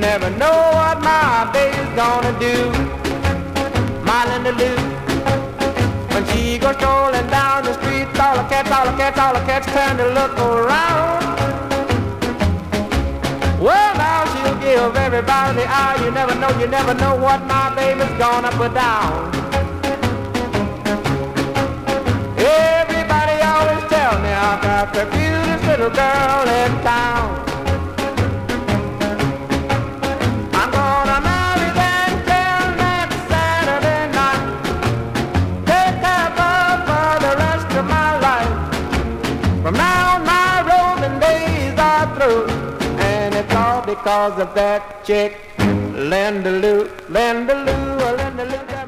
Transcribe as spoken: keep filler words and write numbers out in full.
never know what my baby's gonna do. My Linda Lou, when she goes strolling down the street, all the cats, all the cats, all the cats turn to look around. Well, now she'll give everybody the eye. You never know, you never know what my baby's gonna put down. Everybody always tell me I've got the cutest little girl in town. I'm gonna marry that girl next Saturday night. Take care of her for the rest of my life. From now on my roving days are through, and it's all because of that chick, Linda Lou, Linda Lou, Linda Lou.